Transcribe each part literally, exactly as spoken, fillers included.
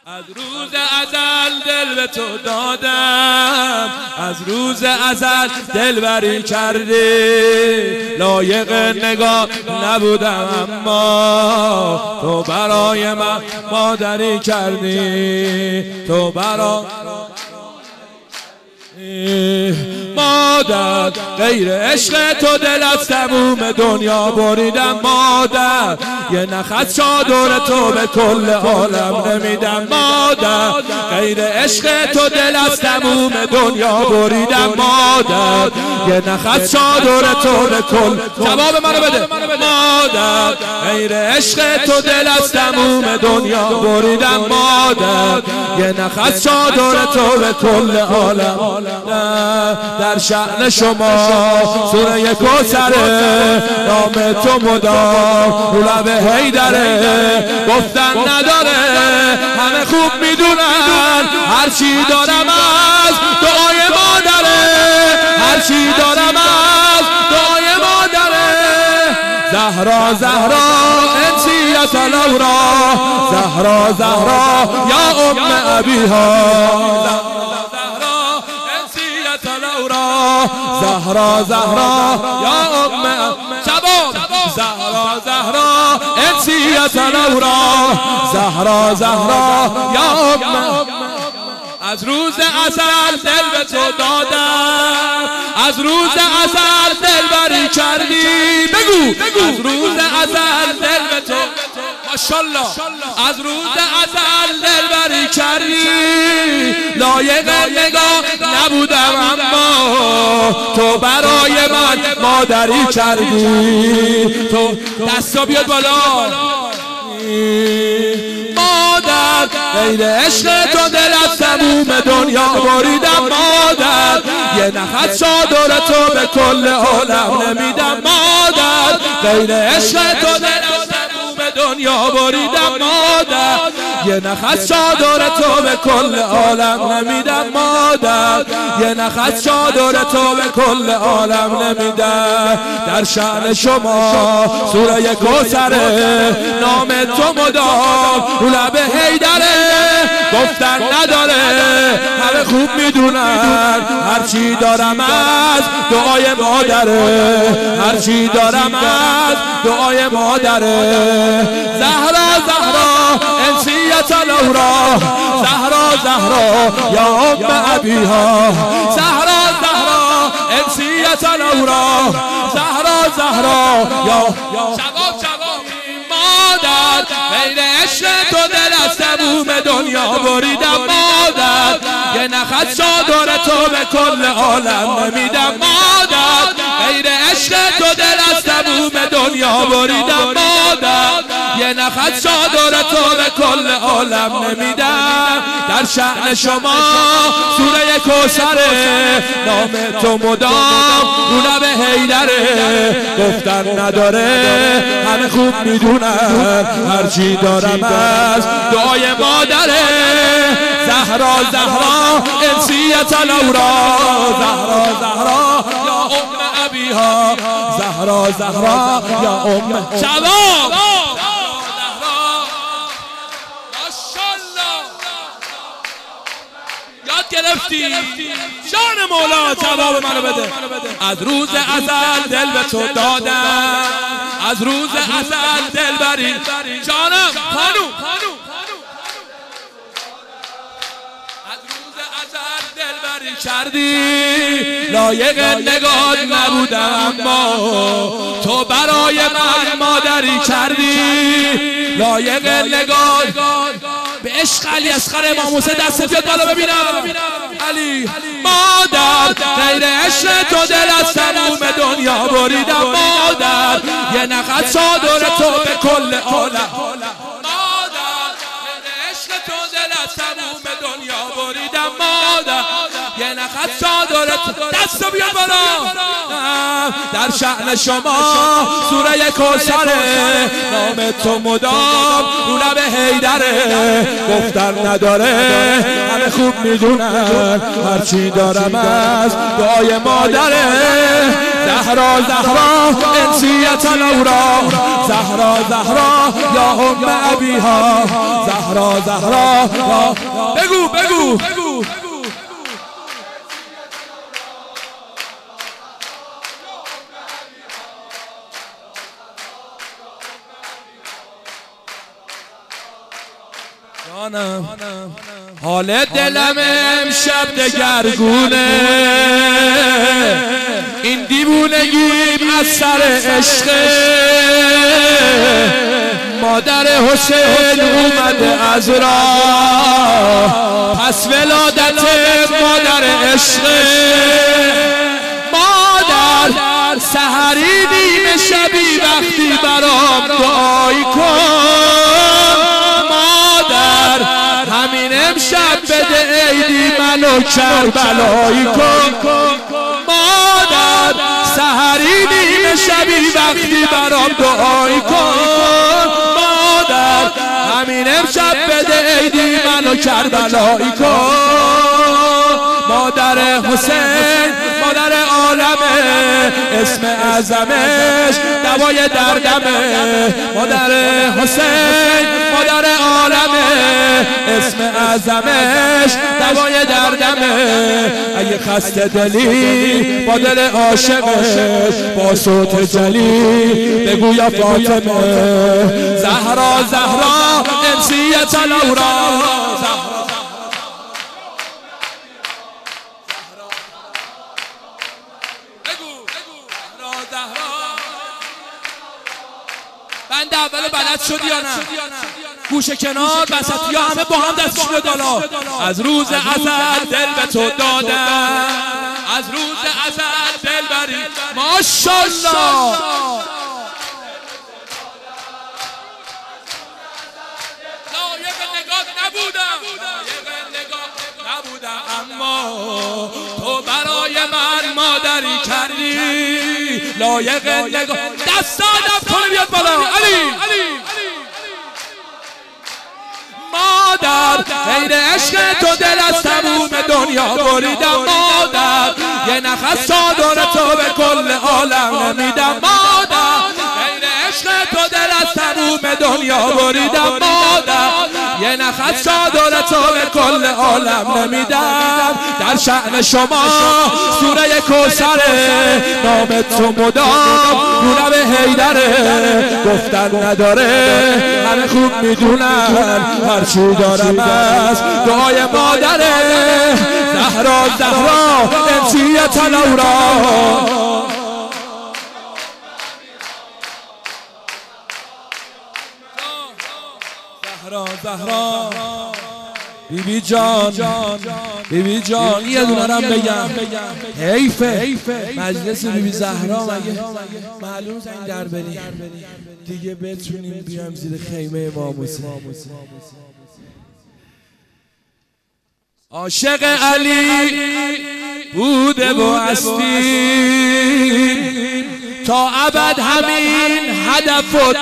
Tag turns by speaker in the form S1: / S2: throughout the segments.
S1: از روز ازل دل به تو دادم، از روز ازل دلبری کردی، لایق نگاه نبودم اما تو برای من مادری کردی، تو برای مادر. غیر عشق تو دل از تموم دنیا بریدم مادر، یه نخت چادر تو به کل عالم نمیدم مادر. غیر عشق تو دل از تموم دنیا بریدم مادر، یه نخت چادر تو به کل. جواب منو بده مادر. غیر عشق تو دل از تموم دنیا بریدم مادر، یه نخت چادر تو به کل عالم. در شأن شما سوره کوثره، نام تو مدام رو لب حیدره، گفتن نداره همه خوب میدونن، هرچی دارم از دعای مادره، هرچی دارم از دعای مادره. زهرا زهرا انسیت الاورا، زهرا زهرا یا ام ابیها، زهرا زهرا یا ام شباب، زهرا زهرا انسیت الاورا، زهرا زهرا یا ام. از روز ازل دل به تو دادم، از روز ازل دلبری کردی. بگو از روز ازل دل به تو ماشاءالله، از روز ازل دلبری کردی، لایق نگاه نبودم اما تو برای من مادری کردی. تو دستا بیاد بالا مادر. غیر عشق تو دل از تموم دنیا بریدم مادر، یه نخت چادر تو به کل عالم نمیدم مادر. غیر عشق تو دل از تموم دنیا بریدم مادر، یه نخت چادر تو به کل عالم نمیدم مادر، یه نخت چادر تو به کل عالم نمیدم. در شأن شما سوره کوثره، نام تو مدام رو لب حیدره، گفتن نداره همه خوب میدونن، هرچی دارم از دعای مادره، هرچی دارم از دعای مادره. زهرا زهرا انسیت الاورا، زهرا زهرا یا ام ابیها، زهرا زهرا انسیت الاورا، زهرا زهرا یا شباب شباب مادر. غیر عشق تو دل از تموم دنیا بریدم مادر، یه نخت چادر تو به کل عالم نمیدم مادر. غیر عشق تو دل از تموم دنیا بریدم مادر، یه نخت چادر تو به کل عالم نمیدم. در شأن شما سوره کوثره، نام تو مدام رو لب حیدره، گفتن نداره همه خوب میدونن، هرچی دارم از دعای مادره. زهرا زهرا انسیت الاورا، زهرا زهرا یا ام ابیها، زهرا زهرا یا ام شباب. یاد گرفتی جان مولا، جواب منو بده. از روز ازل دل به تو دادم، از روز ازل دلبری جانم خانوم، از روز ازل دلبری کردی، لایق نگاه نبودم اما تو برای من مادری کردی، لایق نگاه. به عشق علی اصغر امام حسین دست بیاد بالا ببینم. علی مادر. غیر عشق تو دل از تموم دنیا بریدم مادر، یه نخت چادر تو به کل عالم مادر. غیر عشق تو دل از تموم دنیا بریدم مادر، یه نخت چادرت دستو بیا بالا در شأن شما سوره کوثره نام تو مدام رو لب حیدره گفتن نداره همه خوب میدونن هرچی دارم از دعای مادره زهرا زهرا انسیت الاورا زهرا زهرا یا ام ابیها زهرا زهرا بگو بگو بگو حال دلم امشب دگرگونه این دیوونگیم از سر عشق مادر حسین اومده از راه پس ولادت مادر عشق مادر سحری نیمه شبی وقتی برام دعایی کن مادر همین امشب بده عیدی منو کربلایی کن مادر سحری نیمه شبی وقتی برام دعایی کن مادر همین امشب بده عیدی منو کربلایی کن مادر حسین مادر عالمه اسم اعظمش دوای دردمه مادر حسین مادر عالمه اسم اعظمش دوای دردمه اگه خسته دلی با دل عاشقش با صوت جلی بگو یا فاطمه زهرا زهرا انسیت الاورا بنده اول بلد شدی یا نه گوشه کنار وسطی ها همه با هم دستشون بالا از روز ازل دل به تو دادم از روز ازل دل بری ماشاءالله لایق نگاه نبودم لایق نگاه نبودم اما تو برای من مادری کردی لایق نگاه دست آدم کنه بیاد بالا علی مادر غیر عشق تو دل از تموم دنیا بریدم مادر یه نخست چادر تو به کل عالم نمیدم مادر غیر عشق تو دل از تموم دنیا بریدم مادر یه نخست چادر تو به کل عالم نمیدم در شأن شما سوره کوثره نام تو مدام رو لب حیدره گفتن نداره همه خوب میدونن هرچی دارم از دعای مادره زهرا زهرا انسیت الاورا زهرا زهرا بیبی جان بیبی جان یه دونه رم بگم حیفه مجلس بیبی زهرا مگه معلوم زنگ در بریم دیگه بتونیم بیام زیر خیمه امام حسین عاشق علی بوده و هستی تا ابد همین هدف و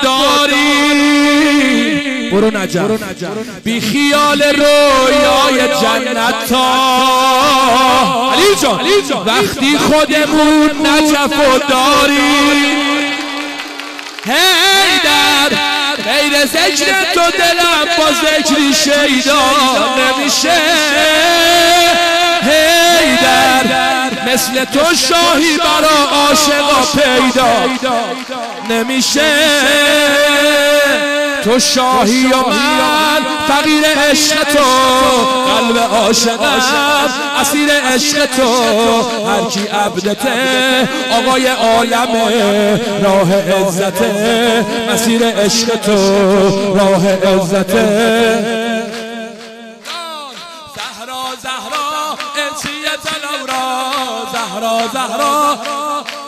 S1: داری برو نجف بی خیال رویای جنت تا علی جان وقتی خودمون نجف و داری حیدر غیر ذکر تو دلم با ذکری شیدا نمیشه حیدر مثل تو شاهی برا عاشقا پیدا نمیشه تو شاهی و من فقیر عشق تو قلب عاشقم اسیر عشق تو هر کی عبدته آقای عالمه راه عزته مسیر عشق تو راه عزته زهرا زهرا انسیت الاورا زهرا زهرا